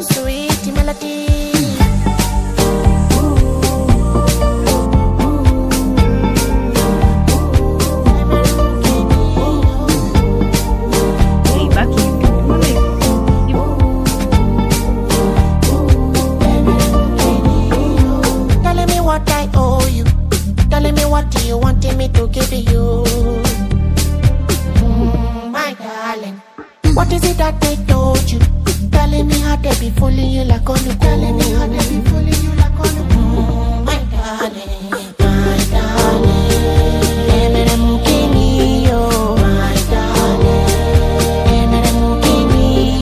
sweet melody. Telling me what I owe you, telling me what do you wanting me to give you, my darling. What is it that they told you? Telling me how they be fooling you like on you. Telling me how they be fooling